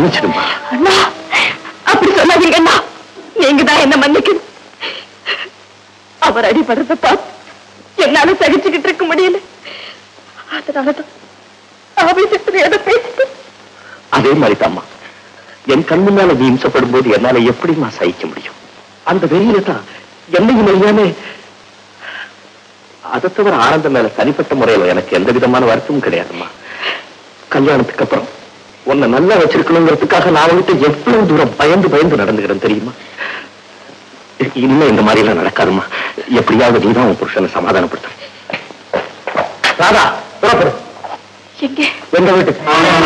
மன்னிச்சிடுமா. அண்ணா அப்படி சொல்லாதீங்க அண்ணா, நீங்க தான் என்ன மன்னிக்கணும். அவர் அடிபடுறத பார்த்து என்னால சகிச்சுக்கிட்டு இருக்க முடியல. அதனாலதான் ஆவேசத்துல பேசிட்டு. அதே மாதிரி தாம்மா, என் கண் முன்னால நீ இம்சப்படும் போது என்னால எப்படிமா சகிக்க முடியும்? அந்த வெறியில தான் என்னையும் அறியாம. அதை தவிர ஆனந்தம் மேல தனிப்பட்ட முறையில எனக்கு எந்த விதமான வருத்தமும் கிடையாதுமா. கல்யாணத்துக்கு அப்புறம் உன்னை நல்லா வச்சிருக்கணுங்கிறதுக்காக நான் வந்துட்டு எவ்வளவு தூரம் பயந்து பயந்து நடந்துக்கிறேன் தெரியுமா? இனிமே இந்த மாதிரி எல்லாம் நடக்காதுமா. எப்படியாவது நீதான் உன் புருஷனை சமாதானப்படுத்த. ராதா புறப்படு. எங்க வீட்டுக்கு?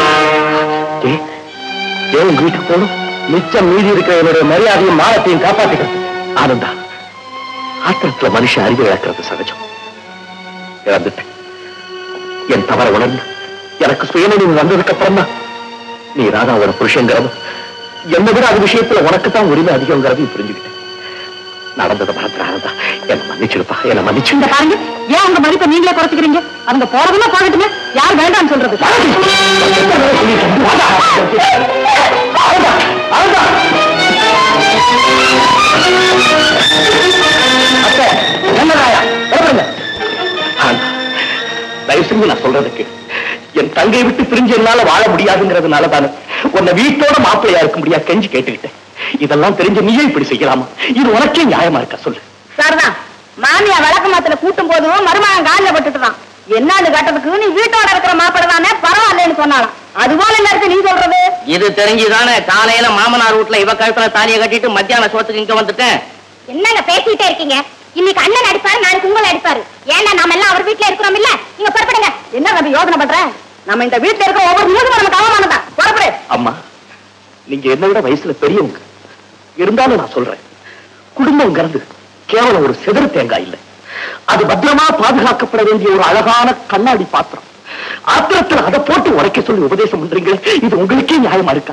ஏன் உங்க வீட்டுக்கு போகணும்? மிச்சம் மீதி இருக்கிற என்னுடைய மரியாதையும் மானத்தையும் காப்பாற்றிக்கிறது. ஆனந்தா, ஆத்திரத்துல மனுஷன் அறிவு இழக்கிறது சகஜம். இழந்துட்டேன். என் தவற உணர்ந்து எனக்கு சுயநினைவு வந்ததுக்கு அப்புறம் தான் நீ ராதாவோட புருஷங்கிறதும் என்னை விட அது விஷயத்துல உனக்குத்தான் உரிமை அதிகங்கிறதையும் புரிஞ்சுக்கிட்டேன். நடந்ததை மறந்துடாதா, என்ன மன்னிச்சிருப்பா, என்ன மன்னிச்சு. பாருங்க, ஏன் உங்க மதிப்பை நீங்களே குறைச்சுக்கிறீங்க? அவங்க போறதுன்னா போகட்டுமே, யார் வேண்டாம்னு சொல்றது? தயவு செஞ்சு நான் சொல்றதுக்கு, என் தங்கை விட்டு பிரிஞ்சு என்னால வாழ முடியாதுங்கிறதுனால தானே உன்னை வீட்டோட மாப்பிள்ளையா இருக்க முடியாது கெஞ்சி கேட்டுக்கிட்டேன். இதெல்லாம் தெரிஞ்ச நீயே இப்படி செய்யலாமா? இது உனக்கே நியாயமா இருக்கா சொல்லு? சார்தான், மாமியா வழக்கு மாத்துல கூட்டும் போதும் மருமகன் காலில் பட்டுட்டுதான். என்னன்னு கேட்டதுக்கு நீ வீட்டோட இருக்கிற மாப்பிள்ளை தானே பரவாயில்லன்னு சொன்னாலும், அதுபோல என்ன இருக்கு நீ சொல்றது? இது தெரிஞ்சுதானே காலையில மாமனார் வீட்டுல இவ கழுத்துல தாலியை கட்டிட்டு மத்தியான சோத்துக்கு இங்க வந்துட்டேன். என்னங்க பேசிட்டே இருக்கீங்க? இன்னைக்கு அண்ணன் அடிப்பாரு, நாளைக்கு உங்களை அடிப்பாரு. ஏன்னா நாம எல்லாம் அவர் வீட்டுல இருக்கிறோம் இல்ல? நீங்க புறப்படுங்க. என்ன நம்ம யோசனை பண்ற? நம்ம இந்த வீட்டுல இருக்க ஒவ்வொரு நிமிஷமும் நமக்கு அவமானதான். புறப்படு. அம்மா, நீங்க என்ன விட வயசுல பெரியவங்க இருந்தாலும் நான் சொல்றேன், குடும்பம்ங்கிறது கேவலம் ஒரு சிதறு தேங்காய் இல்லை. அது பத்திரமா பாதுகாக்கப்பட வேண்டிய ஒரு அழகான கண்ணாடி பாத்திரம். ஆத்திரத்தில் அதை போட்டு உடைக்க சொல்லி உபதேசம் பண்றீங்களே, இது உங்களுக்கே நியாயமா இருக்கா?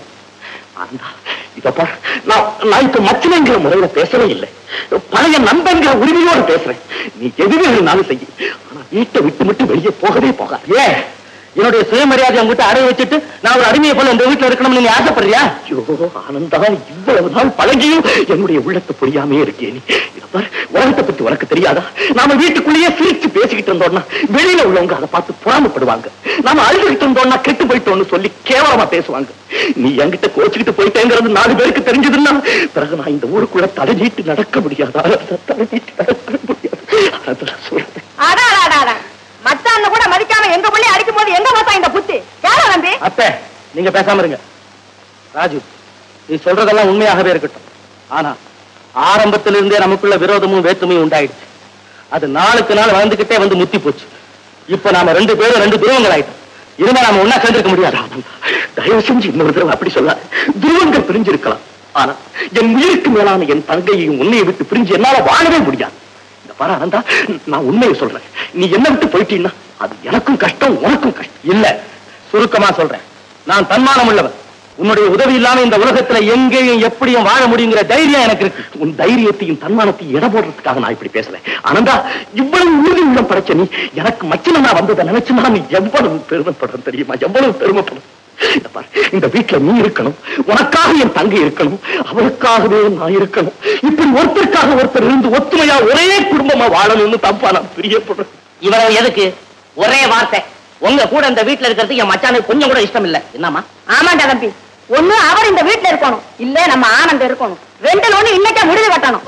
இதப்பா, நான் இப்ப மச்சனைங்கிற முறையில பேசவே இல்லை, பழைய நண்பங்கிற உரிமையோடு பேசுறேன். நீ எதுவே இருந்தாலும் செய்ய, ஆனா வீட்டை விட்டு விட்டு வெளியே போகவே போக. ஏன் என்னுடைய சுயமரியாதை உங்ககிட்ட அடைய வச்சுட்டு நான் ஒரு அடிமையை போல இந்த வீட்டுல இருக்கணும்னு நீ ஆசைப்படுறியா? ஐயோ ஆனந்தா, இவ்வளவு நாள் பழகியும் என்னுடைய உள்ளத்தை புரியாமே இருக்கே. நீ உலகத்தை பத்தி உனக்கு தெரியாதா? நாம வீட்டுக்குள்ளேயே சிரிச்சு பேசிக்கிட்டு இருந்தோம்னா வெளியில உள்ளவங்க அதை பார்த்து புறாமப்படுவாங்க. நாம அழுதுகிட்டு இருந்தோம்னா கெட்டு போயிட்டோம்னு சொல்லி கேவலமா பேசுவாங்க. நீ என்கிட்ட கோச்சுக்கிட்டு போயிட்டேங்கிறது 4 பேருக்கு தெரிஞ்சதுன்னா பிறகு நான் இந்த ஊருக்குள்ள தடைஞ்சிட்டு நடக்க முடியாதா? தடைஞ்சிட்டு நடக்க முடியாது. அதெல்லாம் சொல்றேன். மச்சான் கூட மதிக்காம எங்க பிள்ளை அடிக்கும் போது எங்க பார்த்தா இந்த புத்தி? யாரா நம்பி? அத்தை, நீங்க பேசாம இருங்க. ராஜு, நீ சொல்றதெல்லாம் உண்மையாகவே இருக்கட்டும். ஆனா ஆரம்பத்திலிருந்தே நமக்குள்ள விரோதமும் வேற்றுமையும் உண்டாயிடுச்சு. அது நாளுக்கு நாள் வளர்ந்துகிட்டே வந்து முத்தி போச்சு. இப்ப நாம 2 பேரும் 2 துருவங்கள் ஆயிட்டோம். இனிமே நாம ஒன்னா சேர்ந்திருக்க முடியாது. தயவு செஞ்சு இன்னொரு தடவை அப்படி சொல்ல. துருவங்கள் பிரிஞ்சிருக்கலாம், ஆனா என் உயிருக்கு மேலான என் தங்கையையும் உன்னையை விட்டு பிரிஞ்சு என்னால வாழவே முடியாது. ஆனந்தா, நான் உண்மையை சொல்றேன். நீ என்ன விட்டு போயிட்டீன்னா அது எனக்கும் கஷ்டம், உனக்கும் கஷ்டம். இல்ல, சுருக்கமா சொல்றேன், நான் தன்மானம் உள்ளவன். உன்னுடைய உதவி இல்லாம இந்த உலகத்துல எங்கேயும் எப்படியும் வாழ முடியுங்கிற தைரியம் எனக்கு இருக்கு. உன் தைரியத்தையும் தன்மானத்தையும் இட போடுறதுக்காக நான் இப்படி பேசல. ஆனந்தா, இவ்வளவு உறுதி உள்ளம் படைச்ச நீ எனக்கு மச்சனா வந்ததை நினைச்சுனா நீ எவ்வளவு பெருமைப்படுற தெரியுமா? எவ்வளவு பெருமைப்படும். இந்த வீட்டுல நீ இருக்கணும், உனக்காக என் தங்கை இருக்கணும், அவருக்காகவே நான் இருக்கணும். இப்படி ஒருத்தருக்காக ஒருத்தர் இருந்து ஒத்துமையா ஒரே குடும்பமா வாழணும்னு தப்பா நான் பிரியப்படுறேன். இவ்வளவு எதுக்கு? ஒரே வார்த்தை, உங்க கூட இந்த வீட்டுல இருக்கிறது என் மச்சானுக்கு கொஞ்சம் கூட இஷ்டம் இல்ல. என்னமா? ஆமாண்டா தம்பி, ஒண்ணு அவர் இந்த வீட்டுல இருக்கணும், இல்ல நம்ம ஆனந்தம் இருக்கணும். 2ல ஒண்ணு இன்னைக்கே முடிவு கட்டணும்.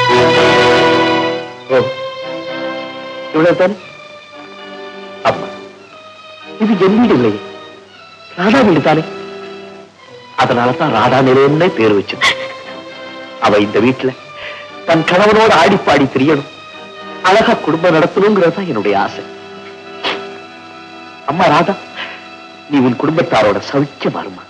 இவ்வளவுதான். அம்மா, இது என் வீடு இல்லையே, ராதா வீடு தானே. அதனாலதான் ராதா நிலையம்னே பேர் வச்சு. அவ இந்த வீட்டுல தன் கணவனோட ஆடிப்பாடி திரியணும், அழகா குடும்பம் நடத்தணுங்கிறதா என்னுடைய ஆசை. அம்மா ராதா, நீ உன் குடும்பத்தாரோட சௌக்கியமா இருமா.